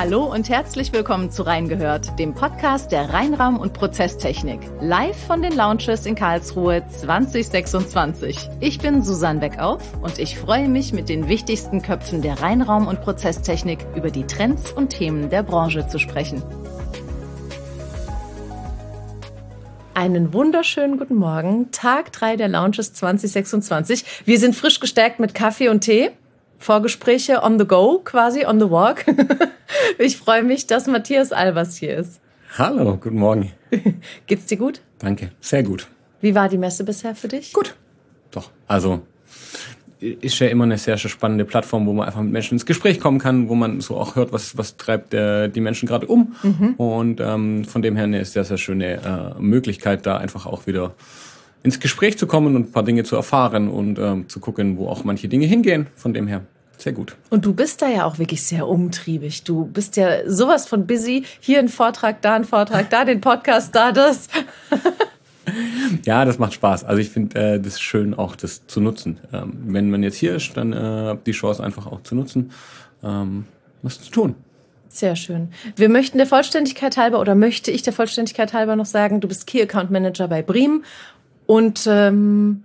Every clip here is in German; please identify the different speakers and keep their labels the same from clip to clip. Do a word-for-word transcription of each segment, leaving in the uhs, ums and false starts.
Speaker 1: Hallo und herzlich willkommen zu Reingehört, dem Podcast der Reinraum- und Prozesstechnik. Live von den Lounges in Karlsruhe zwanzig sechsundzwanzig. Ich bin Susanne Weckauf und ich freue mich, mit den wichtigsten Köpfen der Reinraum- und Prozesstechnik über die Trends und Themen der Branche zu sprechen. Einen wunderschönen guten Morgen, Tag drei der Lounges zwanzig sechsundzwanzig. Wir sind frisch gestärkt mit Kaffee und Tee. Vorgespräche on the go, quasi on the walk. Ich freue mich, dass Matthias Albers hier ist.
Speaker 2: Hallo, guten Morgen.
Speaker 1: Geht's dir gut?
Speaker 2: Danke, sehr gut.
Speaker 1: Wie war die Messe bisher für dich?
Speaker 2: Gut, doch. Also ist ja immer eine sehr, sehr spannende Plattform, wo man einfach mit Menschen ins Gespräch kommen kann, wo man so auch hört, was was treibt äh, die Menschen gerade um. Mhm. Und ähm, von dem her eine sehr, sehr schöne äh, Möglichkeit, da einfach auch wieder ins Gespräch zu kommen und ein paar Dinge zu erfahren und ähm, zu gucken, wo auch manche Dinge hingehen. Von dem her sehr gut.
Speaker 1: Und du bist da ja auch wirklich sehr umtriebig. Du bist ja sowas von busy. Hier ein Vortrag, da ein Vortrag, da den Podcast, da das.
Speaker 2: Ja, das macht Spaß. Also ich finde äh, das schön, auch das zu nutzen. Ähm, wenn man jetzt hier ist, dann äh, die Chance einfach auch zu nutzen, ähm, was zu tun.
Speaker 1: Sehr schön. Wir möchten der Vollständigkeit halber, oder möchte ich der Vollständigkeit halber noch sagen, du bist Key Account Manager bei Breem. Und ähm,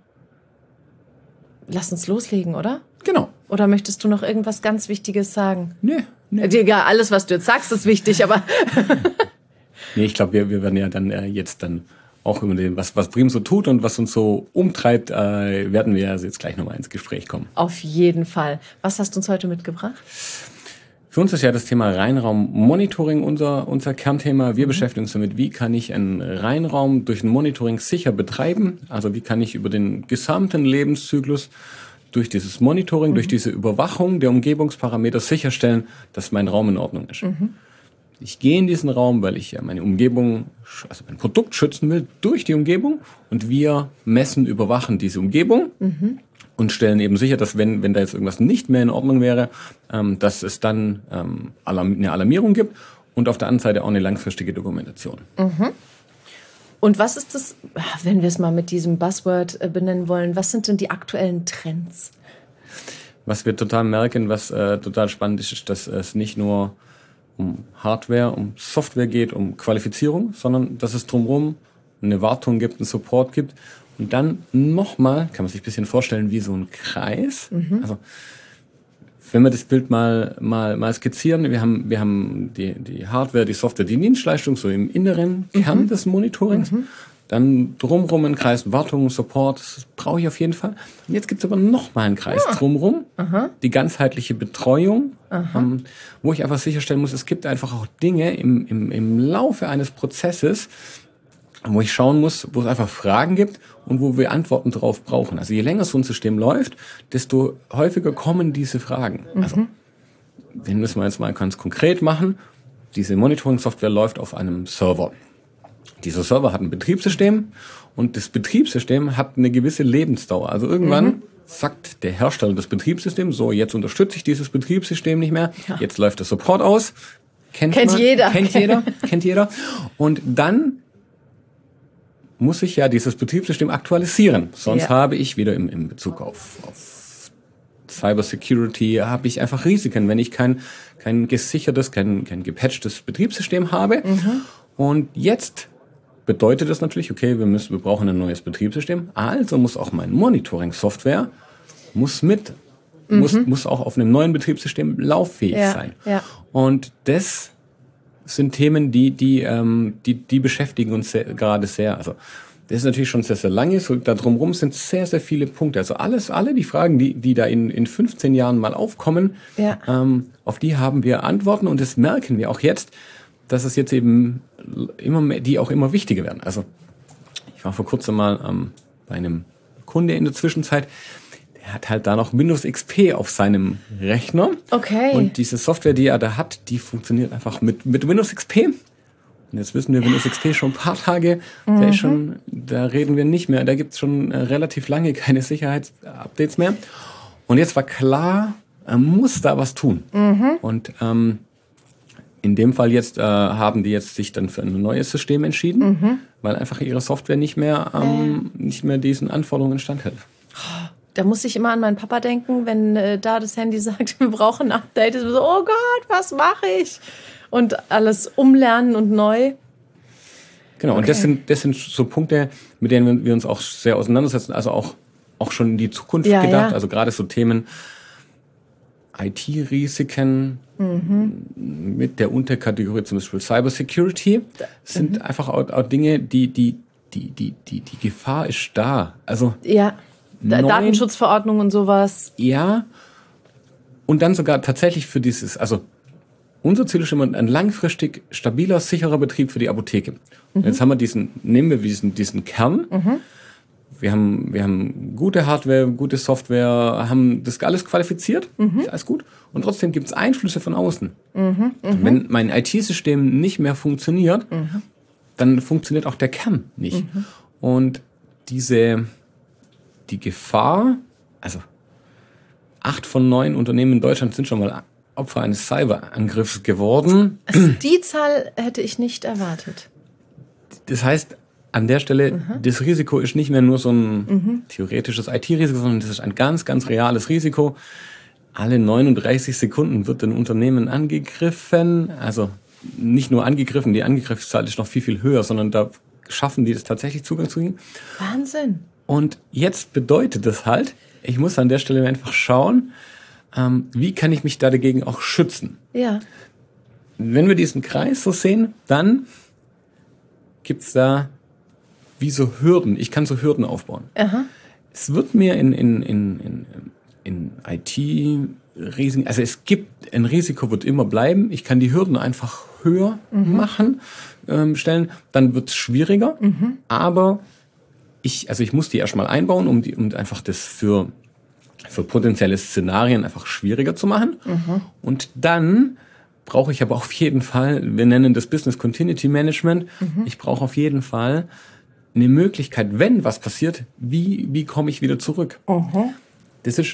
Speaker 1: lass uns loslegen, oder?
Speaker 2: Genau.
Speaker 1: Oder möchtest du noch irgendwas ganz Wichtiges sagen?
Speaker 2: Nee. nee.
Speaker 1: Ja, alles, was du jetzt sagst, ist wichtig, aber...
Speaker 2: Nee, ich glaube, wir, wir werden ja dann äh, jetzt dann auch über den, was, was Breem so tut und was uns so umtreibt, äh, werden wir also jetzt gleich nochmal ins Gespräch kommen.
Speaker 1: Auf jeden Fall. Was hast du uns heute mitgebracht?
Speaker 2: Für uns ist ja das Thema Reinraum-Monitoring unser, unser Kernthema. Wir mhm. beschäftigen uns damit, wie kann ich einen Reinraum durch ein Monitoring sicher betreiben? Also wie kann ich über den gesamten Lebenszyklus durch dieses Monitoring, mhm. durch diese Überwachung der Umgebungsparameter sicherstellen, dass mein Raum in Ordnung ist. Mhm. Ich gehe in diesen Raum, weil ich ja meine Umgebung, also mein Produkt schützen will durch die Umgebung, und wir messen, überwachen diese Umgebung. Mhm. Und stellen eben sicher, dass wenn wenn da jetzt irgendwas nicht mehr in Ordnung wäre, ähm, dass es dann ähm, Alarm, eine Alarmierung gibt und auf der anderen Seite auch eine langfristige Dokumentation.
Speaker 1: Mhm. Und was ist das, wenn wir es mal mit diesem Buzzword äh, benennen wollen, was sind denn die aktuellen Trends?
Speaker 2: Was wir total merken, was äh, total spannend ist, ist, dass es nicht nur um Hardware, um Software geht, um Qualifizierung, sondern dass es drumherum eine Wartung gibt, einen Support gibt. Und dann nochmal, kann man sich ein bisschen vorstellen, wie so ein Kreis. Mhm. Also, wenn wir das Bild mal, mal, mal skizzieren, wir haben, wir haben die, die Hardware, die Software, die Dienstleistung, so im inneren Kern mhm. des Monitorings. Mhm. Dann drumrum ein Kreis, Wartung, Support, das brauche ich auf jeden Fall. Und jetzt gibt's aber nochmal einen Kreis ja. drumrum, Aha. die ganzheitliche Betreuung, ähm, wo ich einfach sicherstellen muss, es gibt einfach auch Dinge im, im, im Laufe eines Prozesses, wo ich schauen muss, wo es einfach Fragen gibt und wo wir Antworten drauf brauchen. Also je länger so ein System läuft, desto häufiger kommen diese Fragen. Mhm. Also, den müssen wir jetzt mal ganz konkret machen. Diese Monitoring-Software läuft auf einem Server. Dieser Server hat ein Betriebssystem und das Betriebssystem hat eine gewisse Lebensdauer. Also irgendwann mhm. sagt der Hersteller des Betriebssystems, so, jetzt unterstütze ich dieses Betriebssystem nicht mehr, ja. jetzt läuft der Support aus. Kennt,
Speaker 1: kennt
Speaker 2: man,
Speaker 1: jeder.
Speaker 2: Kennt jeder, kennt jeder. Und dann muss ich ja dieses Betriebssystem aktualisieren. Sonst ja. habe ich wieder im, im Bezug auf, auf Cybersecurity, habe ich einfach Risiken, wenn ich kein, kein gesichertes, kein, kein gepatchtes Betriebssystem habe. Mhm. Und jetzt bedeutet das natürlich, okay, wir müssen, wir brauchen ein neues Betriebssystem. Also muss auch mein Monitoring-Software muss mit, mhm. muss, muss auch auf einem neuen Betriebssystem lauffähig ja. sein. Ja. Und das sind Themen, die die ähm, die die beschäftigen uns sehr, gerade sehr. Also das ist natürlich schon sehr sehr lange. So da drumherum sind sehr sehr viele Punkte. Also alles alle die Fragen, die die da in in fünfzehn Jahren mal aufkommen, ja. ähm, auf die haben wir Antworten, und das merken wir auch jetzt, dass es jetzt eben immer mehr, die auch immer wichtiger werden. Also ich war vor kurzem mal ähm, bei einem Kunde in der Zwischenzeit. Er hat halt da noch Windows X P auf seinem Rechner. Okay. Und diese Software, die er da hat, die funktioniert einfach mit, mit Windows X P. Und jetzt wissen wir, Windows X P schon ein paar Tage, mhm. da ist schon, da reden wir nicht mehr, da gibt's schon relativ lange keine Sicherheitsupdates mehr. Und jetzt war klar, er muss da was tun. Mhm. Und ähm, in dem Fall jetzt äh, haben die jetzt sich dann für ein neues System entschieden, mhm. weil einfach ihre Software nicht mehr, ähm, äh. nicht mehr diesen Anforderungen standhält.
Speaker 3: Da muss ich immer an meinen Papa denken, wenn äh, da das Handy sagt, wir brauchen ein Update. Ist so, oh Gott, was mache ich? Und alles umlernen und neu.
Speaker 2: Genau,
Speaker 3: okay.
Speaker 2: und das sind, das sind so Punkte, mit denen wir uns auch sehr auseinandersetzen, also auch, auch schon in die Zukunft
Speaker 3: ja,
Speaker 2: gedacht.
Speaker 3: Ja.
Speaker 2: Also gerade so Themen I T-Risiken mhm. mit der Unterkategorie zum Beispiel Cybersecurity sind mhm. einfach auch, auch Dinge, die, die, die, die, die, die Gefahr ist da. Also
Speaker 3: ja,
Speaker 2: neun,
Speaker 3: Datenschutzverordnung und sowas.
Speaker 2: Ja, und dann sogar tatsächlich für dieses, also unser Ziel ist immer ein langfristig stabiler, sicherer Betrieb für die Apotheke. Und jetzt haben wir diesen, nehmen wir diesen, diesen Kern. Mhm. Wir haben, wir haben gute Hardware, gute Software, haben das alles qualifiziert. Mhm. Ist alles gut. Und trotzdem gibt es Einflüsse von außen. Mhm. Wenn mein I T-System nicht mehr funktioniert, mhm. dann funktioniert auch der Kern nicht. Mhm. Und diese, die Gefahr, also acht von neun Unternehmen in Deutschland sind schon mal Opfer eines Cyberangriffs geworden.
Speaker 3: Also die Zahl hätte ich nicht erwartet.
Speaker 2: Das heißt, an der Stelle, mhm. das Risiko ist nicht mehr nur so ein mhm. theoretisches I T-Risiko, sondern das ist ein ganz, ganz reales Risiko. Alle neununddreißig Sekunden wird ein Unternehmen angegriffen. Also nicht nur angegriffen, die Angriffszahl ist noch viel, viel höher, sondern da schaffen die das tatsächlich Zugang zu ihnen.
Speaker 3: Wahnsinn.
Speaker 2: Und jetzt bedeutet das halt, ich muss an der Stelle einfach schauen, ähm, wie kann ich mich da dagegen auch schützen.
Speaker 3: Ja.
Speaker 2: Wenn wir diesen Kreis so sehen, dann gibt's da wie so Hürden. Ich kann so Hürden aufbauen. Aha. Es wird mir in, in, in, in, in I T-Risiken, also es gibt, ein Risiko wird immer bleiben. Ich kann die Hürden einfach höher mhm. machen, ähm, stellen. Dann wird's schwieriger. Mhm. Aber ich, also ich muss die erstmal einbauen, um die, um einfach das für, für potenzielle Szenarien einfach schwieriger zu machen. Mhm. Und dann brauche ich aber auf jeden Fall, wir nennen das Business Continuity Management, mhm. ich brauche auf jeden Fall eine Möglichkeit, wenn was passiert, wie, wie komme ich wieder zurück? Mhm. Das ist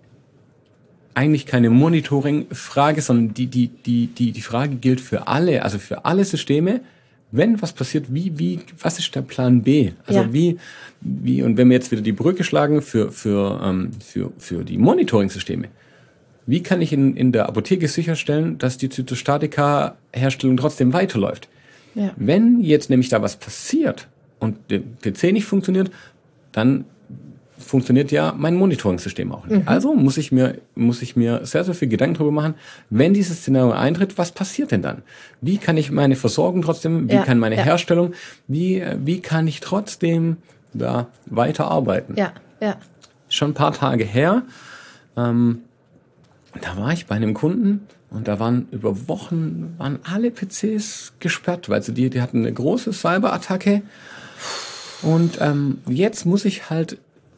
Speaker 2: eigentlich keine Monitoring-Frage, sondern die, die, die, die, die Frage gilt für alle, also für alle Systeme. Wenn was passiert, wie, wie, was ist der Plan B? Also ja. wie, wie, und wenn wir jetzt wieder die Brücke schlagen für, für, ähm, für, für die Monitoring-Systeme. Wie kann ich in, in der Apotheke sicherstellen, dass die Zytostatika-Herstellung trotzdem weiterläuft? Ja. Wenn jetzt nämlich da was passiert und der P C nicht funktioniert, dann funktioniert ja mein Monitoring-System auch nicht. Mhm. Also muss ich mir, muss ich mir sehr, sehr viel Gedanken darüber machen, wenn dieses Szenario eintritt, was passiert denn dann? Wie kann ich meine Versorgung trotzdem, wie ja. kann meine ja. Herstellung, wie, wie kann ich trotzdem da weiterarbeiten?
Speaker 3: Ja, ja.
Speaker 2: Schon ein paar Tage her, ähm, da war ich bei einem Kunden und da waren über Wochen waren alle P Cs gesperrt, weil sie die, die hatten eine große Cyberattacke. Und ähm, jetzt muss ich halt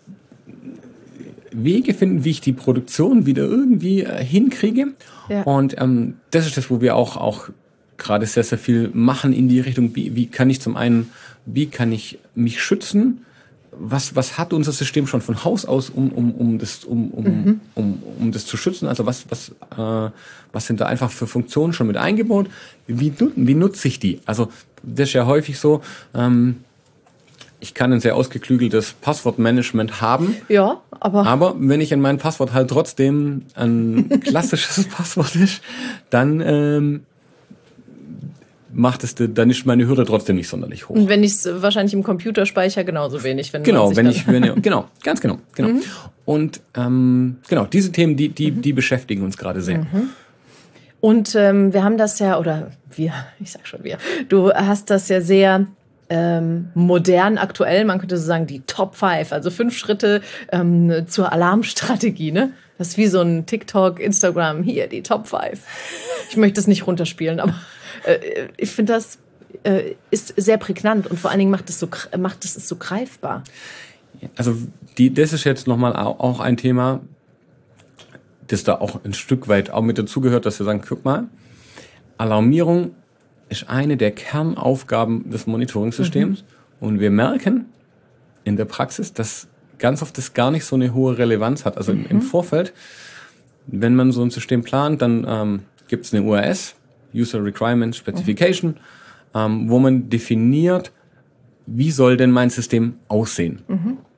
Speaker 2: Wege finden, wie ich die Produktion wieder irgendwie äh, hinkriege. Ja. Und ähm, das ist das, wo wir auch auch gerade sehr, sehr viel machen in die Richtung, wie, wie kann ich zum einen, wie kann ich mich schützen? Was, was hat unser System schon von Haus aus, um, um, um, das, um, um, mhm. um, um das zu schützen? Also was, was, äh, was sind da einfach für Funktionen schon mit eingebaut? Wie, wie nutze ich die? Also das ist ja häufig so, ähm, ich kann ein sehr ausgeklügeltes Passwortmanagement haben.
Speaker 3: Ja, aber...
Speaker 2: Aber wenn ich in mein Passwort halt trotzdem ein klassisches Passwort ist, dann... Ähm, macht es, dann ist meine Hürde trotzdem nicht sonderlich hoch.
Speaker 3: Und wenn ich es wahrscheinlich im Computer speichere, genauso wenig. Wenn
Speaker 2: genau, wenn ich, wenn, genau, ganz genau, genau. Mhm. Und ähm, genau, diese Themen, die, die, mhm. die beschäftigen uns gerade sehr.
Speaker 3: Mhm. Und ähm, wir haben das ja, oder wir, ich sag schon wir, du hast das ja sehr ähm, modern, aktuell, man könnte so sagen, die Top Five, also fünf Schritte ähm, zur Alarmstrategie, ne? Das ist wie so ein TikTok, Instagram, hier, die Top Five. Ich möchte es nicht runterspielen, aber ich finde, das äh, ist sehr prägnant und vor allen Dingen macht es so, macht es so greifbar.
Speaker 2: Also die, das ist jetzt nochmal auch ein Thema, das da auch ein Stück weit auch mit dazugehört, dass wir sagen, guck mal, Alarmierung ist eine der Kernaufgaben des Monitoring-Systems mhm. und wir merken in der Praxis, dass ganz oft das gar nicht so eine hohe Relevanz hat. Also mhm. im, im Vorfeld, wenn man so ein System plant, dann ähm, gibt es eine U R S, User Requirement Specification, mhm. ähm, wo man definiert, wie soll denn mein System aussehen. Mhm.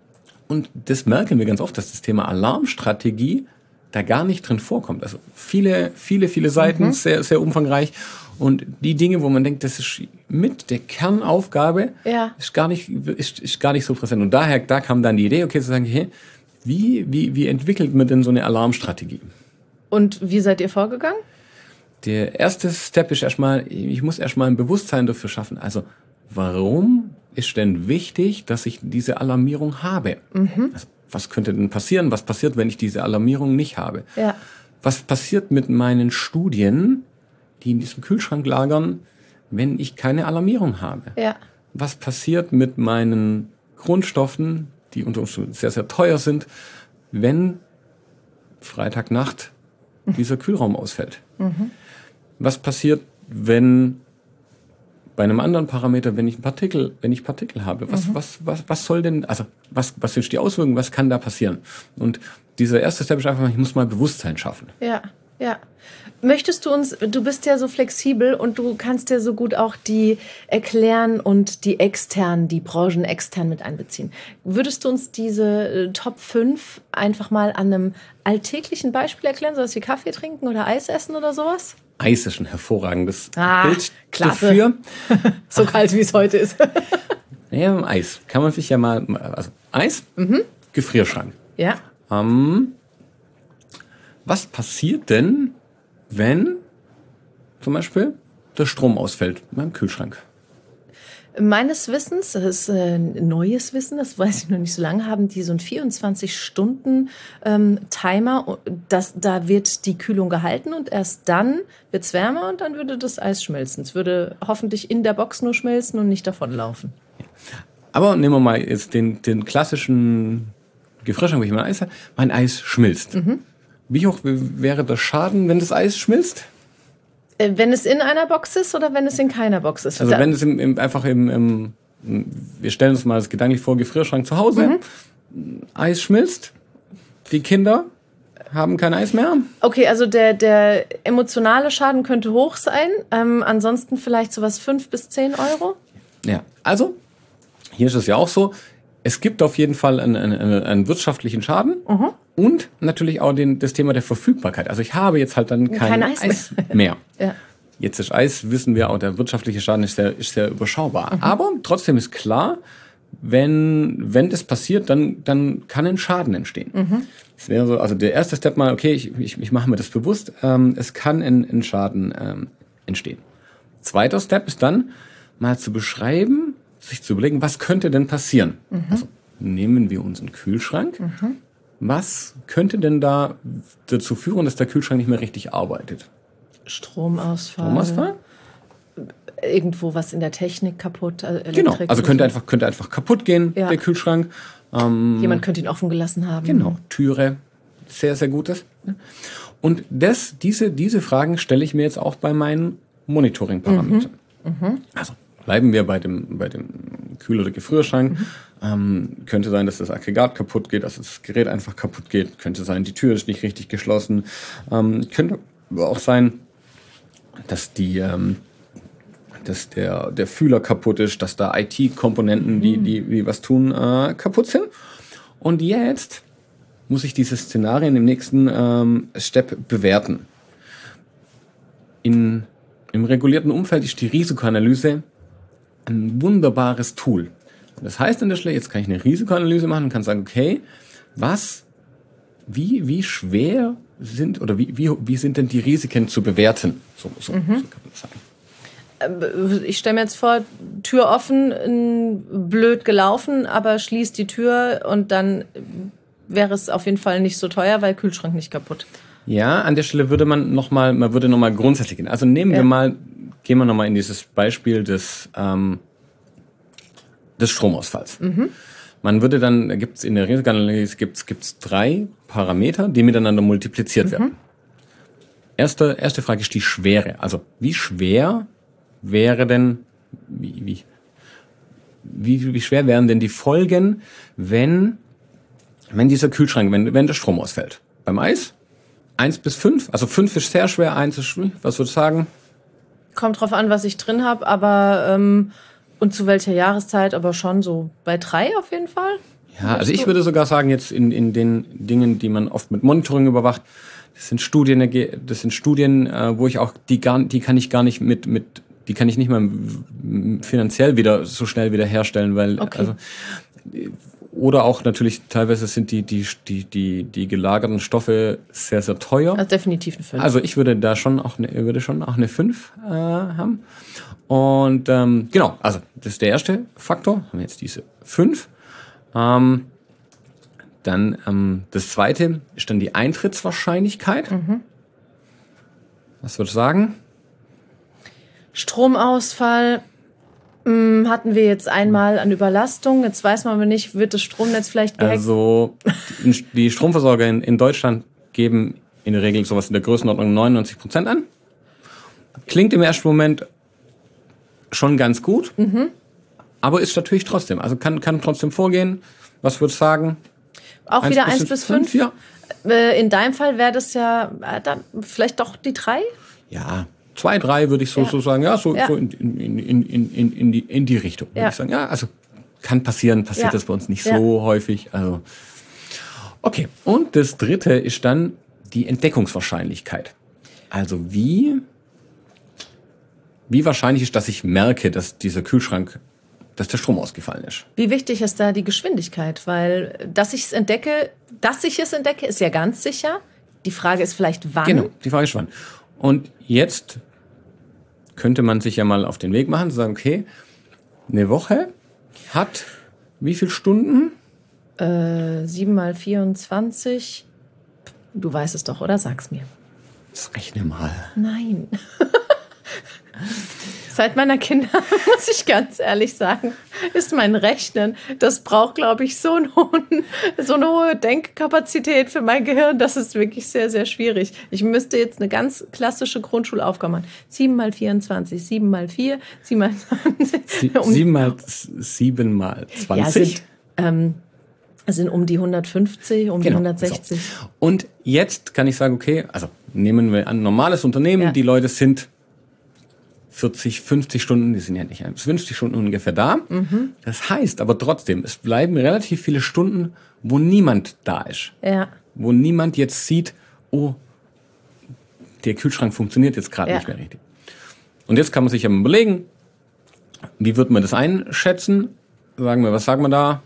Speaker 2: Und das merken wir ganz oft, dass das Thema Alarmstrategie da gar nicht drin vorkommt. Also viele, viele, viele Seiten, mhm. sehr, sehr umfangreich. Und die Dinge, wo man denkt, das ist mit der Kernaufgabe, ja. ist gar nicht, ist, ist gar nicht so präsent. Und daher, da kam dann die Idee, okay, zu sagen, hey, wie, wie, wie entwickelt man denn so eine Alarmstrategie?
Speaker 3: Und wie seid ihr vorgegangen?
Speaker 2: Der erste Step ist erstmal, ich muss erstmal ein Bewusstsein dafür schaffen. Also, warum ist denn wichtig, dass ich diese Alarmierung habe? Mhm. Also, was könnte denn passieren? Was passiert, wenn ich diese Alarmierung nicht habe? Ja. Was passiert mit meinen Studien, die in diesem Kühlschrank lagern, wenn ich keine Alarmierung habe? Ja. Was passiert mit meinen Grundstoffen, die unter Umständen sehr, sehr teuer sind, wenn Freitagnacht dieser Kühlraum ausfällt? Mhm. Was passiert, wenn bei einem anderen Parameter, wenn ich Partikel, wenn ich Partikel habe? Was, mhm. was, was, was soll denn, also was, was sind die Auswirkungen? Was kann da passieren? Und dieser erste Step ist einfach, ich muss mal Bewusstsein schaffen.
Speaker 3: Ja, ja. Möchtest du uns, du bist ja so flexibel und du kannst ja so gut auch die erklären und die externen, die Branchen extern mit einbeziehen. Würdest du uns diese Top fünf einfach mal an einem alltäglichen Beispiel erklären, sowas wie Kaffee trinken oder Eis essen oder sowas?
Speaker 2: Eis ist ein hervorragendes
Speaker 3: ah,
Speaker 2: Bild
Speaker 3: klasse.
Speaker 2: dafür.
Speaker 3: So kalt, wie es heute ist.
Speaker 2: Ja, Eis kann man sich ja mal, also Eis, mhm. Gefrierschrank.
Speaker 3: Ja.
Speaker 2: Ähm, was passiert denn, wenn zum Beispiel der Strom ausfällt in meinem Kühlschrank?
Speaker 3: Meines Wissens, das ist äh, neues Wissen, das weiß ich noch nicht so lange, haben die so einen vierundzwanzig-Stunden-Timer. Ähm, das, da wird die Kühlung gehalten und erst dann wird es wärmer und dann würde das Eis schmelzen. Es würde hoffentlich in der Box nur schmelzen und nicht davonlaufen.
Speaker 2: Aber nehmen wir mal jetzt den, den klassischen Gefrierschrank, wo ich mein Eis habe. Mein Eis schmilzt. Mhm. Wie hoch wäre der Schaden, wenn das Eis schmilzt?
Speaker 3: Wenn es in einer Box ist oder wenn es in keiner Box ist?
Speaker 2: Also wenn es im, im, einfach im, im, wir stellen uns mal das gedanklich vor, Gefrierschrank zu Hause, mhm. Eis schmilzt, die Kinder haben kein Eis mehr.
Speaker 3: Okay, also der, der emotionale Schaden könnte hoch sein, ähm, ansonsten vielleicht sowas fünf bis zehn Euro?
Speaker 2: Ja, also hier ist es ja auch so, es gibt auf jeden Fall einen, einen, einen wirtschaftlichen Schaden. Mhm. Und natürlich auch den, das Thema der Verfügbarkeit. Also ich habe jetzt halt dann kein, kein Eis, Eis mehr. Ja. Jetzt ist Eis, wissen wir auch, der wirtschaftliche Schaden ist sehr, ist sehr überschaubar. Mhm. Aber trotzdem ist klar, wenn, wenn das passiert, dann, dann kann ein Schaden entstehen. Mhm. Das wäre so, also der erste Step mal, okay, ich, ich, ich mache mir das bewusst, ähm, es kann ein, ein Schaden ähm, entstehen. Zweiter Step ist dann, mal zu beschreiben, sich zu überlegen, was könnte denn passieren? Mhm. Also nehmen wir unseren Kühlschrank. Mhm. Was könnte denn da dazu führen, dass der Kühlschrank nicht mehr richtig arbeitet?
Speaker 3: Stromausfall.
Speaker 2: Stromausfall?
Speaker 3: Irgendwo was in der Technik kaputt. Elektrik
Speaker 2: genau, also könnte einfach, könnte einfach kaputt gehen, ja. der Kühlschrank.
Speaker 3: Ähm, Jemand könnte ihn offen gelassen haben.
Speaker 2: Genau, Türe, sehr, sehr gutes. Und das, diese, diese Fragen stelle ich mir jetzt auch bei meinen Monitoring-Parametern. Mhm. Mhm. Also bleiben wir bei dem, bei dem Kühl- oder Gefrierschrank. Mhm. Ähm, könnte sein, dass das Aggregat kaputt geht, dass das Gerät einfach kaputt geht. Könnte sein, die Tür ist nicht richtig geschlossen. Ähm, könnte aber auch sein, dass die, ähm, dass der, der Fühler kaputt ist, dass da I T-Komponenten, die, die, die was tun, äh, kaputt sind. Und jetzt muss ich diese Szenarien im nächsten ähm, Step bewerten. In, im regulierten Umfeld ist die Risikoanalyse ein wunderbares Tool. Das heißt an der Stelle, jetzt kann ich eine Risikoanalyse machen und kann sagen, okay, was, wie, wie schwer sind oder wie, wie, wie sind denn die Risiken zu bewerten? So, so, mhm. so kann man das
Speaker 3: sagen. Ich stelle mir jetzt vor, Tür offen, blöd gelaufen, aber schließt die Tür und dann wäre es auf jeden Fall nicht so teuer, weil Kühlschrank nicht kaputt.
Speaker 2: Ja, an der Stelle würde man nochmal, man würde nochmal grundsätzlich gehen. Also nehmen ja. wir mal, gehen wir nochmal in dieses Beispiel des, ähm, des Stromausfalls. Mhm. Man würde dann, da gibt es in der Risikoanalyse gibt's, gibt's drei Parameter, die miteinander multipliziert mhm. werden. Erste, erste Frage ist die Schwere. Also wie schwer wäre denn, wie, wie, wie, wie schwer wären denn die Folgen, wenn, wenn dieser Kühlschrank, wenn, wenn der Strom ausfällt? Beim Eis? Eins bis fünf? Also fünf ist sehr schwer, eins ist schwer. Was würdest du sagen?
Speaker 3: Kommt drauf an, was ich drin habe, aber ähm, und zu welcher Jahreszeit, aber schon so bei drei auf jeden Fall.
Speaker 2: Ja, also ich würde sogar sagen, jetzt in, in den Dingen, die man oft mit Monitoring überwacht, das sind Studien, das sind Studien, wo ich auch, die gar, die kann ich gar nicht mit, mit, die kann ich nicht mal finanziell wieder so schnell wieder herstellen, weil,
Speaker 3: okay.
Speaker 2: also, oder auch natürlich teilweise sind die, die, die, die, die gelagerten Stoffe sehr, sehr teuer.
Speaker 3: Also definitiv eine fünf.
Speaker 2: Also ich würde da schon auch eine, würde schon auch eine fünf äh, haben. Und ähm, genau, also das ist der erste Faktor. Haben wir jetzt diese fünf. Ähm, dann ähm, das zweite ist dann die Eintrittswahrscheinlichkeit.
Speaker 3: Mhm.
Speaker 2: Was würdest du sagen?
Speaker 3: Stromausfall mh, hatten wir jetzt einmal an Überlastung. Jetzt weiß man aber nicht, wird das Stromnetz vielleicht gehackt?
Speaker 2: Also die, die Stromversorger in, in Deutschland geben in der Regel sowas in der Größenordnung neunundneunzig Prozent an. Klingt im ersten Moment schon ganz gut, mhm. aber ist natürlich trotzdem. Also kann, kann trotzdem vorgehen. Was würdest du sagen?
Speaker 3: Auch eins wieder eins bis fünf?
Speaker 2: Ja.
Speaker 3: In deinem Fall wäre das ja äh, dann vielleicht doch die drei?
Speaker 2: Ja, zwei, drei würde ich so,
Speaker 3: ja.
Speaker 2: so sagen. Ja, so,
Speaker 3: ja.
Speaker 2: so in, in, in, in, in, in, die, in die Richtung, würde
Speaker 3: ja.
Speaker 2: ich sagen. Ja, also kann passieren, passiert ja. das bei uns nicht ja. so häufig. Also okay, und das dritte ist dann die Entdeckungswahrscheinlichkeit. Also wie, wie wahrscheinlich ist, dass ich merke, dass dieser Kühlschrank, dass der Strom ausgefallen ist.
Speaker 3: Wie wichtig ist da die Geschwindigkeit? Weil, dass ich es entdecke, dass ich es entdecke, ist ja ganz sicher. Die Frage ist vielleicht, wann?
Speaker 2: Genau, die Frage ist wann. Und jetzt könnte man sich ja mal auf den Weg machen, sagen, okay, eine Woche hat wie viele Stunden?
Speaker 3: Äh, sieben mal vierundzwanzig. Du weißt es doch, oder? Sag's mir.
Speaker 2: Das rechne mal.
Speaker 3: Nein. Seit meiner Kinder, muss ich ganz ehrlich sagen, ist mein Rechnen, das braucht, glaube ich, so, einen hohen, so eine hohe Denkkapazität für mein Gehirn, das ist wirklich sehr, sehr schwierig. Ich müsste jetzt eine ganz klassische Grundschulaufgabe machen. sieben mal vierundzwanzig, sieben mal vier, sieben mal zwanzig.
Speaker 2: sieben mal sieben mal zwanzig?
Speaker 3: Ja, sind, ähm, sind um die hundertfünfzig, um genau, die hundertsechzig.
Speaker 2: So. Und jetzt kann ich sagen, okay, also nehmen wir ein normales Unternehmen, ja. die Leute sind vierzig, fünfzig Stunden, die sind ja nicht fünfzig Stunden ungefähr da. Mhm. Das heißt aber trotzdem, es bleiben relativ viele Stunden, wo niemand da ist.
Speaker 3: Ja.
Speaker 2: Wo niemand jetzt sieht, oh, der Kühlschrank funktioniert jetzt gerade
Speaker 3: ja.
Speaker 2: nicht mehr richtig. Und jetzt kann man sich ja mal überlegen, wie wird man das einschätzen? Sagen wir, was sagen wir da?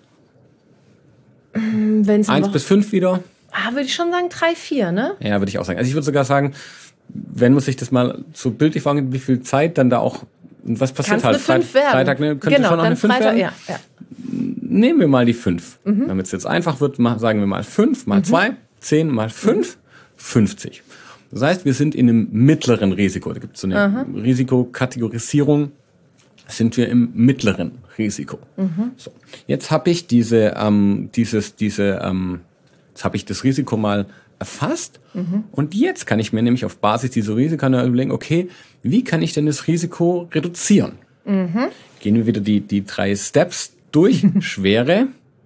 Speaker 3: Wenn's
Speaker 2: Eins bis fünf wieder?
Speaker 3: Ah, würde ich schon sagen drei, vier, ne?
Speaker 2: Ja, würde ich auch sagen. Also ich würde sogar sagen, wenn man sich das mal so bildlich vornimmt, wie viel Zeit dann da auch, was passiert
Speaker 3: Kann's
Speaker 2: halt?
Speaker 3: Eine fünf werden.
Speaker 2: Freitag ne, könnte
Speaker 3: genau,
Speaker 2: schon noch eine fünf
Speaker 3: Freitag,
Speaker 2: werden.
Speaker 3: Ja, ja.
Speaker 2: Nehmen wir mal die fünf. Mhm. Damit es jetzt einfach wird, sagen wir mal fünf mal zwei, zehn mal fünf, fünfzig. Das heißt, wir sind in einem mittleren Risiko. Da gibt es so eine Aha. Risikokategorisierung. Sind wir im mittleren Risiko. Mhm. So. Jetzt habe ich diese, ähm, dieses, diese, ähm, jetzt habe ich das Risiko mal erfasst. Mhm. Und jetzt kann ich mir nämlich auf Basis dieser Risiken überlegen, okay, wie kann ich denn das Risiko reduzieren? Mhm. Gehen wir wieder die, die drei Steps durch. Schwere.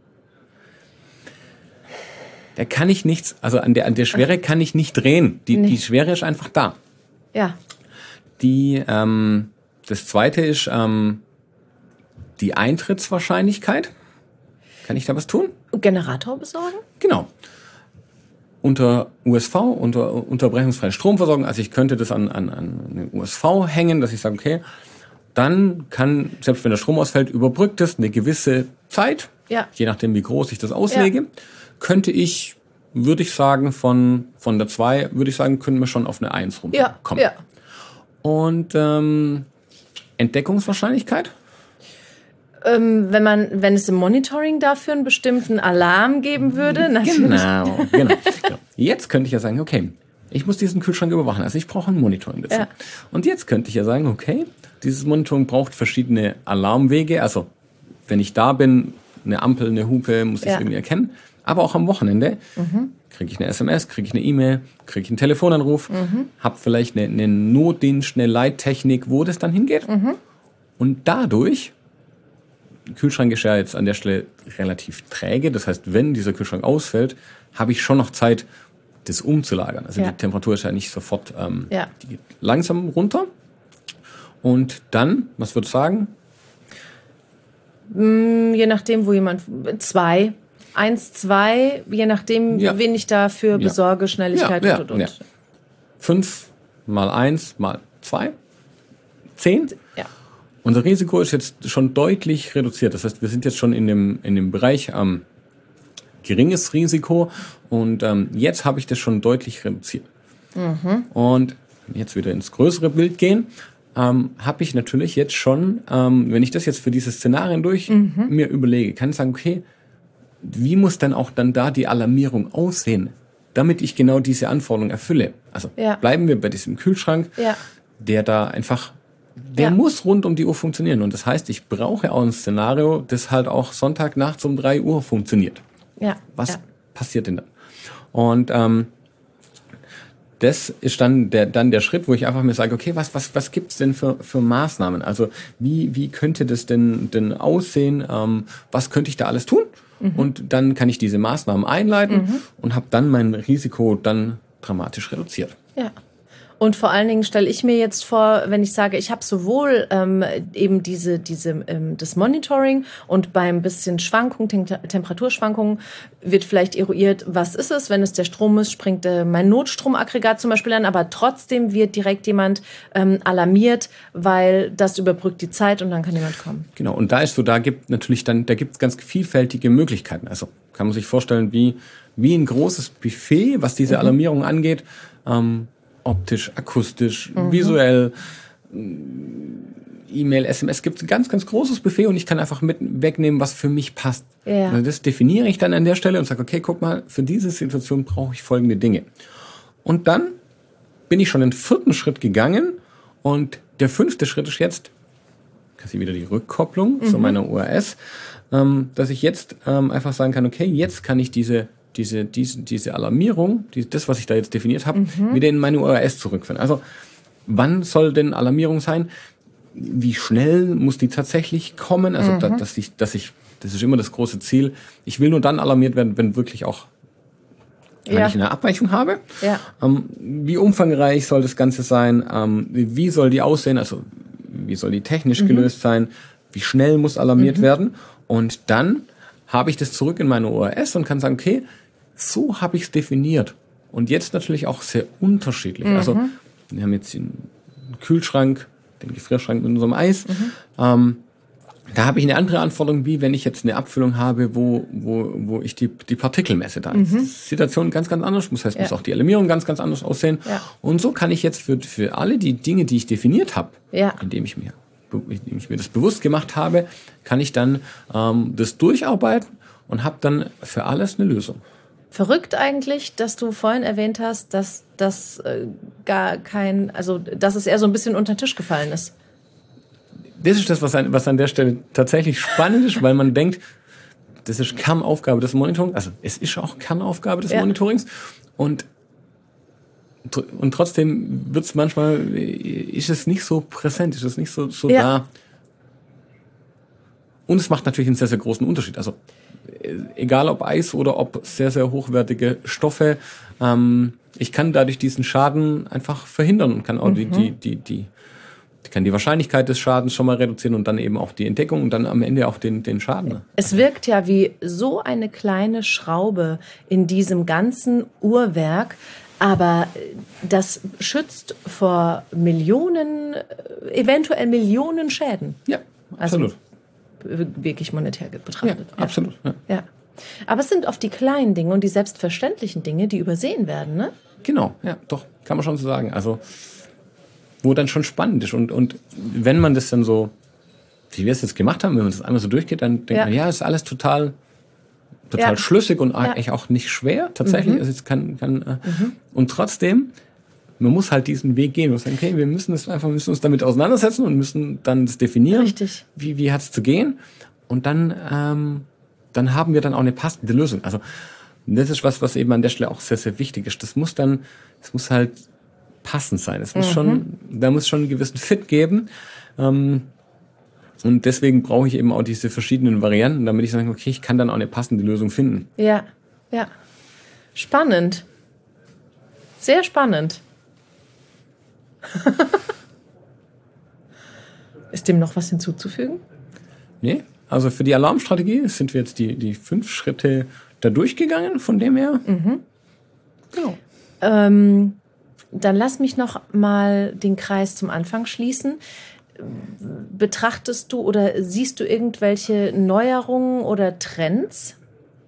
Speaker 2: Da kann ich nichts, also an der, an der Schwere kann ich nicht drehen. Die, nee. die Schwere ist einfach da.
Speaker 3: Ja.
Speaker 2: Die, ähm, das zweite ist ähm, die Eintrittswahrscheinlichkeit. Kann ich da was tun?
Speaker 3: Generator besorgen?
Speaker 2: Genau. Unter U S V, unter unterbrechungsfreie Stromversorgung, also ich könnte das an, an, an eine U S V hängen, dass ich sage, okay, dann kann, selbst wenn der Strom ausfällt, überbrückt es eine gewisse Zeit,
Speaker 3: ja.
Speaker 2: je nachdem wie groß ich das auslege, ja. könnte ich, würde ich sagen, von, von der zwei, würde ich sagen, können wir schon auf eine eins rumkommen.
Speaker 3: Ja. Ja.
Speaker 2: Und ähm, Entdeckungswahrscheinlichkeit?
Speaker 3: Ähm, wenn man, wenn es im Monitoring dafür einen bestimmten Alarm geben würde, natürlich.
Speaker 2: Genau, genau, genau. Jetzt könnte ich ja sagen, okay, ich muss diesen Kühlschrank überwachen, also ich brauche ein Monitoring dazu. Ja. Und jetzt könnte ich ja sagen, okay, dieses Monitoring braucht verschiedene Alarmwege, also wenn ich da bin, eine Ampel, eine Hupe, muss ich ja. irgendwie erkennen, aber auch am Wochenende mhm. kriege ich eine S M S, kriege ich eine E-Mail, kriege ich einen Telefonanruf, mhm. habe vielleicht eine, eine Notdienst, eine Leittechnik, wo das dann hingeht. Mhm. Und dadurch, Kühlschrank ist ja jetzt an der Stelle relativ träge, das heißt, wenn dieser Kühlschrank ausfällt, habe ich schon noch Zeit, das umzulagern. Also ja. die Temperatur ist ja nicht sofort, ähm,
Speaker 3: ja.
Speaker 2: die geht langsam runter. Und dann, was würdest du sagen?
Speaker 3: Je nachdem, wo jemand, zwei. eins, zwei, je nachdem, ja. wen ich dafür ja. besorge, Schnelligkeit
Speaker 2: ja, ja,
Speaker 3: und und und.
Speaker 2: Ja. Fünf mal eins mal zwei, zehn.
Speaker 3: Ja.
Speaker 2: Unser Risiko ist jetzt schon deutlich reduziert. Das heißt, wir sind jetzt schon in dem, in dem Bereich ähm, geringes Risiko und ähm, jetzt habe ich das schon deutlich reduziert. Mhm. Und jetzt wieder ins größere Bild gehen, ähm, habe ich natürlich jetzt schon, ähm, wenn ich das jetzt für diese Szenarien durch mhm. mir überlege, kann ich sagen, okay, wie muss dann auch dann da die Alarmierung aussehen, damit ich genau diese Anforderungen erfülle? Also ja. bleiben wir bei diesem Kühlschrank, ja. der da einfach, der ja. muss rund um die Uhr funktionieren. Und das heißt, ich brauche auch ein Szenario, das halt auch Sonntagnachts um drei Uhr funktioniert.
Speaker 3: Ja.
Speaker 2: Was
Speaker 3: ja.
Speaker 2: passiert denn dann? Und ähm, das ist dann der, dann der Schritt, wo ich einfach mir sage, okay, was, was, was gibt's denn für, für Maßnahmen? Also wie, wie könnte das denn, denn aussehen? Ähm, was könnte ich da alles tun? Mhm. Und dann kann ich diese Maßnahmen einleiten mhm. und habe dann mein Risiko dann dramatisch reduziert.
Speaker 3: Ja. Und vor allen Dingen stelle ich mir jetzt vor, wenn ich sage, ich habe sowohl ähm, eben diese, diese ähm, das Monitoring und beim bisschen Schwankung, Tem- Temperaturschwankungen wird vielleicht eruiert, was ist es, wenn es der Strom ist, springt äh, mein Notstromaggregat zum Beispiel an, aber trotzdem wird direkt jemand ähm, alarmiert, weil das überbrückt die Zeit und dann kann jemand kommen.
Speaker 2: Genau, und da ist so, da gibt natürlich dann, da gibt es ganz vielfältige Möglichkeiten. Also kann man sich vorstellen, wie, wie ein großes Buffet, was diese mhm. Alarmierung angeht, ähm, optisch, akustisch, mhm. visuell, E-Mail, S M S, gibt ein ganz, ganz großes Buffet und ich kann einfach mit wegnehmen, was für mich passt.
Speaker 3: Ja.
Speaker 2: Also das definiere ich dann an der Stelle und sage, okay, guck mal, für diese Situation brauche ich folgende Dinge. Und dann bin ich schon den vierten Schritt gegangen und der fünfte Schritt ist jetzt, quasi wieder die Rückkopplung mhm. zu meiner O R S, ähm, dass ich jetzt ähm, einfach sagen kann, okay, jetzt kann ich diese diese, diese, diese Alarmierung, die, das, was ich da jetzt definiert habe, mhm. wieder in meine O R S zurückführen. Also wann soll denn Alarmierung sein? Wie schnell muss die tatsächlich kommen? Also mhm. da, dass ich, dass ich, das ist immer das große Ziel. Ich will nur dann alarmiert werden, wenn wirklich auch, wenn ja. ich eine Abweichung habe.
Speaker 3: Ja.
Speaker 2: Ähm, wie umfangreich soll das Ganze sein? Ähm, wie soll die aussehen? Also wie soll die technisch mhm. gelöst sein? Wie schnell muss alarmiert mhm. werden? Und dann habe ich das zurück in meine O R S und kann sagen, okay, so habe ich es definiert. Und jetzt natürlich auch sehr unterschiedlich. Mhm. Also wir haben jetzt den Kühlschrank, den Gefrierschrank mit unserem Eis. Mhm. Ähm, da habe ich eine andere Anforderung, wie wenn ich jetzt eine Abfüllung habe, wo, wo, wo ich die, die Partikel messe. Da ist mhm. die Situation ganz, ganz anders. Das heißt, ja. muss auch die Alarmierung ganz, ganz anders aussehen.
Speaker 3: Ja.
Speaker 2: Und so kann ich jetzt für, für alle die Dinge, die ich definiert habe,
Speaker 3: ja.
Speaker 2: indem ich mir indem ich mir das bewusst gemacht habe, kann ich dann ähm, das durcharbeiten und habe dann für alles eine Lösung.
Speaker 3: Verrückt eigentlich, dass du vorhin erwähnt hast, dass das äh, gar kein, also dass es eher so ein bisschen unter den Tisch gefallen ist.
Speaker 2: Das ist das, was an, was an der Stelle tatsächlich spannend ist, weil man denkt, das ist Kernaufgabe des Monitorings, also es ist auch Kernaufgabe des ja. Monitorings und Und trotzdem wird's manchmal, ist es nicht so präsent, ist es nicht so, so ja. da. Und es macht natürlich einen sehr, sehr großen Unterschied. Also egal ob Eis oder ob sehr, sehr hochwertige Stoffe, ähm, ich kann dadurch diesen Schaden einfach verhindern und kann auch mhm. die, die, die, die, kann die Wahrscheinlichkeit des Schadens schon mal reduzieren und dann eben auch die Entdeckung und dann am Ende auch den, den Schaden.
Speaker 3: Es wirkt ja wie so eine kleine Schraube in diesem ganzen Uhrwerk. Aber das schützt vor Millionen, eventuell Millionen Schäden.
Speaker 2: Ja, absolut.
Speaker 3: Also wirklich monetär betrachtet.
Speaker 2: Ja, absolut. Ja.
Speaker 3: Ja. Aber es sind oft die kleinen Dinge und die selbstverständlichen Dinge, die übersehen werden, ne?
Speaker 2: Genau, ja, doch, kann man schon so sagen. Also, wo dann schon spannend ist. Und, und wenn man das dann so, wie wir es jetzt gemacht haben, wenn man das einmal so durchgeht, dann denkt ja. man, ja, ist alles total... total ja. schlüssig und ja. eigentlich auch nicht schwer, tatsächlich. Mhm. Also es kann, kann, äh, mhm. Und trotzdem, man muss halt diesen Weg gehen. Man muss sagen, okay, wir müssen das einfach, müssen uns damit auseinandersetzen und müssen dann das definieren.
Speaker 3: Richtig.
Speaker 2: Wie, wie hat es zu gehen? Und dann, ähm, dann haben wir dann auch eine passende Lösung. Also, das ist was, was eben an der Stelle auch sehr, sehr wichtig ist. Das muss dann, es muss halt passend sein. Es muss mhm. schon, da muss schon einen gewissen Fit geben. Ähm, Und deswegen brauche ich eben auch diese verschiedenen Varianten, damit ich sage, okay, ich kann dann auch eine passende Lösung finden.
Speaker 3: Ja, ja. Spannend. Sehr spannend. Ist dem noch was hinzuzufügen?
Speaker 2: Nee, also für die Alarmstrategie sind wir jetzt die, die fünf Schritte da durchgegangen, von dem her.
Speaker 3: Mhm.
Speaker 2: Genau.
Speaker 3: Ähm, dann lass mich noch mal den Kreis zum Anfang schließen. Betrachtest du oder siehst du irgendwelche Neuerungen oder Trends?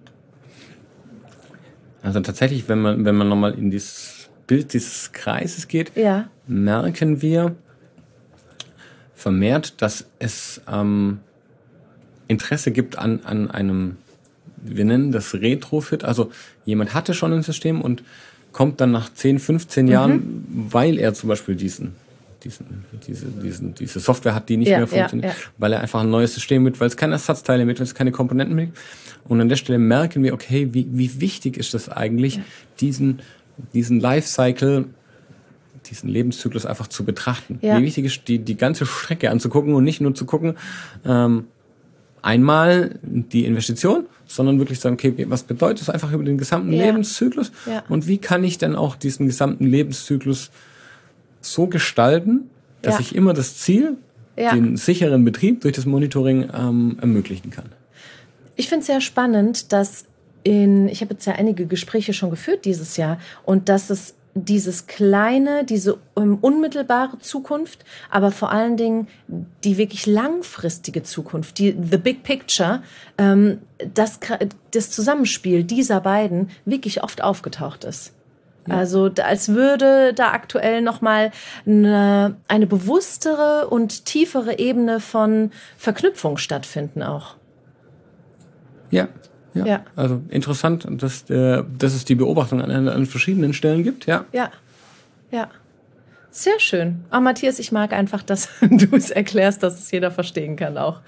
Speaker 2: Also tatsächlich, wenn man, wenn man nochmal in dieses Bild dieses Kreises geht,
Speaker 3: ja.
Speaker 2: merken wir vermehrt, dass es ähm, Interesse gibt an, an einem, wir nennen das Retrofit, also jemand hatte schon ein System und kommt dann nach zehn, fünfzehn mhm. Jahren, weil er zum Beispiel diesen, diesen, diese, diesen, diese Software hat, die nicht
Speaker 3: ja,
Speaker 2: mehr funktioniert,
Speaker 3: ja, ja.
Speaker 2: weil er einfach ein neues System mit, weil es keine Ersatzteile mit, weil es keine Komponenten mit. Und an der Stelle merken wir, okay, wie, wie wichtig ist das eigentlich, ja. diesen, diesen Lifecycle, diesen Lebenszyklus einfach zu betrachten.
Speaker 3: Ja.
Speaker 2: Wie wichtig ist, die, die ganze Strecke anzugucken und nicht nur zu gucken, ähm, einmal die Investition, sondern wirklich sagen, okay, was bedeutet das einfach über den gesamten
Speaker 3: ja.
Speaker 2: Lebenszyklus?
Speaker 3: Ja.
Speaker 2: Und wie kann ich dann auch diesen gesamten Lebenszyklus so gestalten, dass
Speaker 3: ja.
Speaker 2: ich immer das Ziel,
Speaker 3: ja.
Speaker 2: den sicheren Betrieb durch das Monitoring ähm, ermöglichen kann?
Speaker 3: Ich finde es sehr spannend, dass in, ich habe jetzt ja einige Gespräche schon geführt dieses Jahr und dass es dieses kleine, diese um, unmittelbare Zukunft, aber vor allen Dingen die wirklich langfristige Zukunft, die the big picture, ähm, das, das Zusammenspiel dieser beiden wirklich oft aufgetaucht ist. Ja. Also als würde da aktuell nochmal eine, eine bewusstere und tiefere Ebene von Verknüpfung stattfinden auch.
Speaker 2: Ja. Ja, ja, also interessant, dass, äh, dass es die Beobachtung an, an verschiedenen Stellen gibt, ja.
Speaker 3: Ja, ja. Sehr schön. Ah, Matthias, ich mag einfach, dass du es erklärst, dass es jeder verstehen kann auch.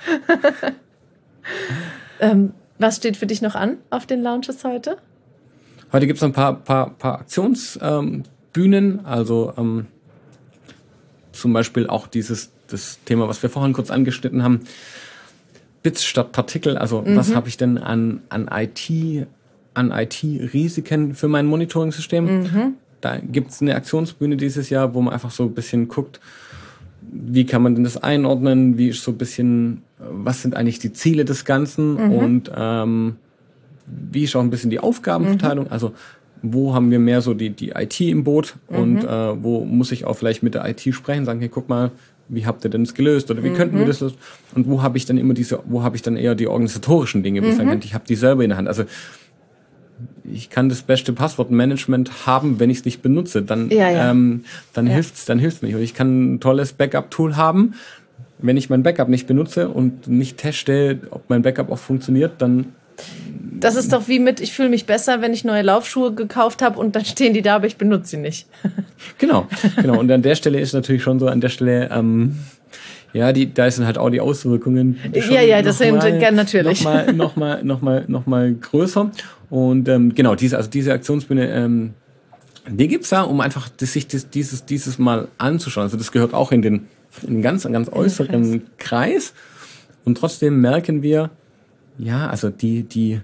Speaker 3: ähm, was steht für dich noch an auf den Launches heute?
Speaker 2: Heute gibt es ein paar, paar, paar Aktionsbühnen, ähm, also ähm, zum Beispiel auch dieses das Thema, was wir vorhin kurz angeschnitten haben, Bits statt Partikel, also mhm. was habe ich denn an, an I T, an I T-Risiken für mein Monitoring-System? Mhm. Da gibt es eine Aktionsbühne dieses Jahr, wo man einfach so ein bisschen guckt, wie kann man denn das einordnen, wie ist so ein bisschen, was sind eigentlich die Ziele des Ganzen mhm. und ähm, wie ist auch ein bisschen die Aufgabenverteilung, mhm. also wo haben wir mehr so die, die I T im Boot mhm. und äh, wo muss ich auch vielleicht mit der I T sprechen, sagen, hey, guck mal, wie habt ihr denn das gelöst oder wie mhm. könnten wir das lösen? Und wo habe ich dann immer diese, wo habe ich dann eher die organisatorischen Dinge, wo mhm. ich sage, ich habe die selber in der Hand. Also ich kann das beste Passwortmanagement haben, wenn ich es nicht benutze, dann
Speaker 3: ja, ja.
Speaker 2: Ähm, dann
Speaker 3: ja.
Speaker 2: hilft's, dann hilft's mir. Und ich kann ein tolles Backup-Tool haben, wenn ich mein Backup nicht benutze und nicht teste, ob mein Backup auch funktioniert, dann
Speaker 3: das ist doch wie mit, ich fühle mich besser, wenn ich neue Laufschuhe gekauft habe und dann stehen die da, aber ich benutze sie nicht.
Speaker 2: Genau, genau. Und an der Stelle ist natürlich schon so, an der Stelle, ähm, ja, die, da sind halt auch die Auswirkungen.
Speaker 3: Ja, ja, das sind mal, natürlich.
Speaker 2: Nochmal, nochmal, nochmal, nochmal größer. Und ähm, genau, diese, also diese Aktionsbühne, ähm, die gibt's da, um einfach das, sich das, dieses, dieses Mal anzuschauen. Also das gehört auch in den, in den ganz, ganz äußeren Kreis. Und trotzdem merken wir, ja, also die, die,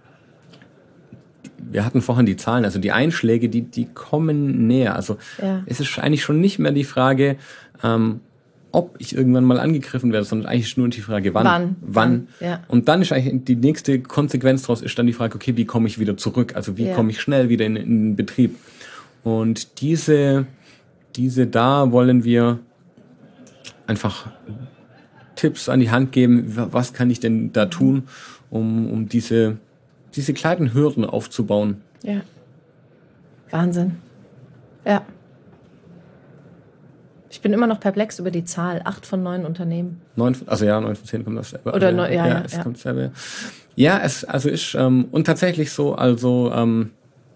Speaker 2: wir hatten vorhin die Zahlen, also die Einschläge, die, die kommen näher. Also
Speaker 3: ja.
Speaker 2: es ist eigentlich schon nicht mehr die Frage, ähm, ob ich irgendwann mal angegriffen werde, sondern eigentlich nur die Frage, wann.
Speaker 3: Wann.
Speaker 2: wann.
Speaker 3: Ja.
Speaker 2: Und dann ist eigentlich die nächste Konsequenz daraus ist dann die Frage, okay, wie komme ich wieder zurück? Also wie
Speaker 3: ja.
Speaker 2: komme ich schnell wieder in, in den Betrieb? Und diese, diese da wollen wir einfach Tipps an die Hand geben, was kann ich denn da tun, um, um diese, diese kleinen Hürden aufzubauen.
Speaker 3: Ja. Wahnsinn. Ja. Ich bin immer noch perplex über die Zahl. Acht von neun Unternehmen.
Speaker 2: Neun, also ja, neun von zehn kommt das selber.
Speaker 3: Oder
Speaker 2: also,
Speaker 3: neun, ja,
Speaker 2: ja,
Speaker 3: ja,
Speaker 2: es
Speaker 3: ja.
Speaker 2: kommt selber. Ja, es, also ist, ähm, und tatsächlich so, also, ähm,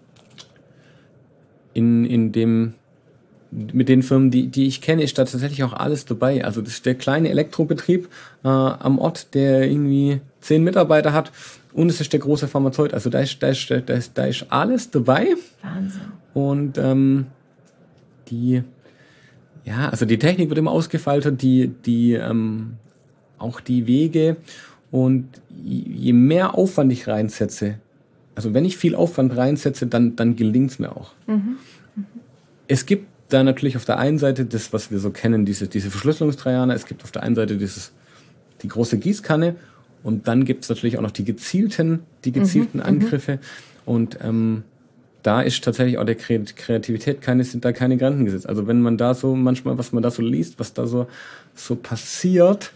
Speaker 2: in, in dem, mit den Firmen, die, die ich kenne, ist da tatsächlich auch alles dabei. Also das ist der kleine Elektrobetrieb äh, am Ort, der irgendwie zehn Mitarbeiter hat, und es ist der große Pharmazeut. Also da ist, da ist, da ist, da ist alles dabei.
Speaker 3: Wahnsinn.
Speaker 2: Und ähm, die, ja, also die Technik wird immer ausgefeilter, die, die ähm, auch die Wege, und je mehr Aufwand ich reinsetze, also wenn ich viel Aufwand reinsetze, dann, dann gelingt es mir auch.
Speaker 3: Mhm. Mhm.
Speaker 2: Es gibt da natürlich auf der einen Seite das, was wir so kennen, diese, diese Verschlüsselungstreianer. Es gibt auf der einen Seite dieses, die große Gießkanne, Und dann gibt es natürlich auch noch die gezielten, die gezielten mhm, Angriffe. Und ähm, da ist tatsächlich auch der Kreativität keine, sind da keine Grenzen gesetzt. Also wenn man da so manchmal, was man da so liest, was da so, so passiert,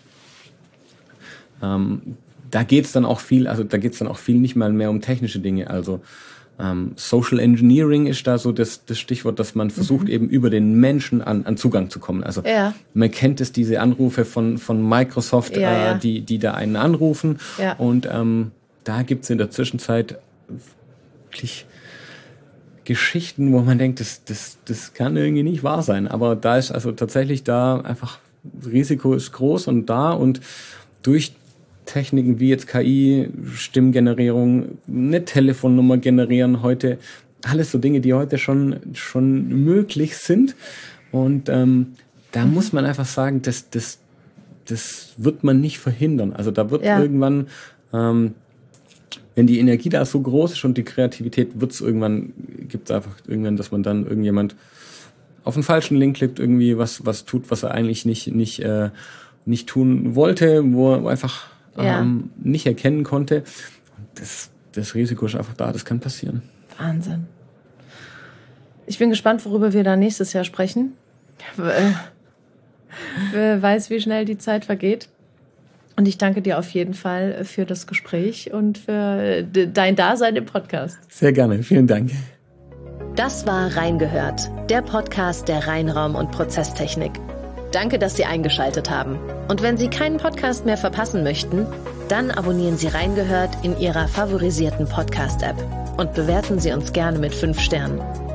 Speaker 2: ähm, da geht's dann auch viel, also da geht's dann auch viel nicht mal mehr um technische Dinge. Also ähm, Social Engineering ist da so das, das Stichwort, dass man versucht, mhm. eben über den Menschen an, an Zugang zu kommen. Also ja. man kennt es, diese Anrufe von, von Microsoft, ja, äh, ja. Die, die da einen anrufen. Ja. Und ähm, da gibt's in der Zwischenzeit wirklich Geschichten, wo man denkt, das, das, das kann irgendwie nicht wahr sein. Aber da ist also tatsächlich da einfach, das Risiko ist groß und da, und durch Techniken wie jetzt K I, Stimmgenerierung, eine Telefonnummer generieren heute, alles so Dinge, die heute schon, schon möglich sind. Und ähm, da mhm. muss man einfach sagen, das, das, das wird man nicht verhindern. Also da wird ja. irgendwann, ähm, wenn die Energie da so groß ist und die Kreativität, wird es irgendwann, gibt es einfach irgendwann, dass man dann irgendjemand auf den falschen Link klickt, irgendwie was, was tut, was er eigentlich nicht, nicht, äh, nicht tun wollte, wo er einfach ja. ähm, nicht erkennen konnte. Das, das Risiko ist einfach da, das kann passieren.
Speaker 3: Wahnsinn. Ich bin gespannt, worüber wir da nächstes Jahr sprechen. Wer weiß, wie schnell die Zeit vergeht. Und ich danke dir auf jeden Fall für das Gespräch und für dein Dasein im Podcast.
Speaker 2: Sehr gerne, vielen Dank.
Speaker 1: Das war Reingehört, der Podcast der Reinraum- und Prozesstechnik. Danke, dass Sie eingeschaltet haben. Und wenn Sie keinen Podcast mehr verpassen möchten, dann abonnieren Sie Reingehört in Ihrer favorisierten Podcast-App und bewerten Sie uns gerne mit fünf Sternen.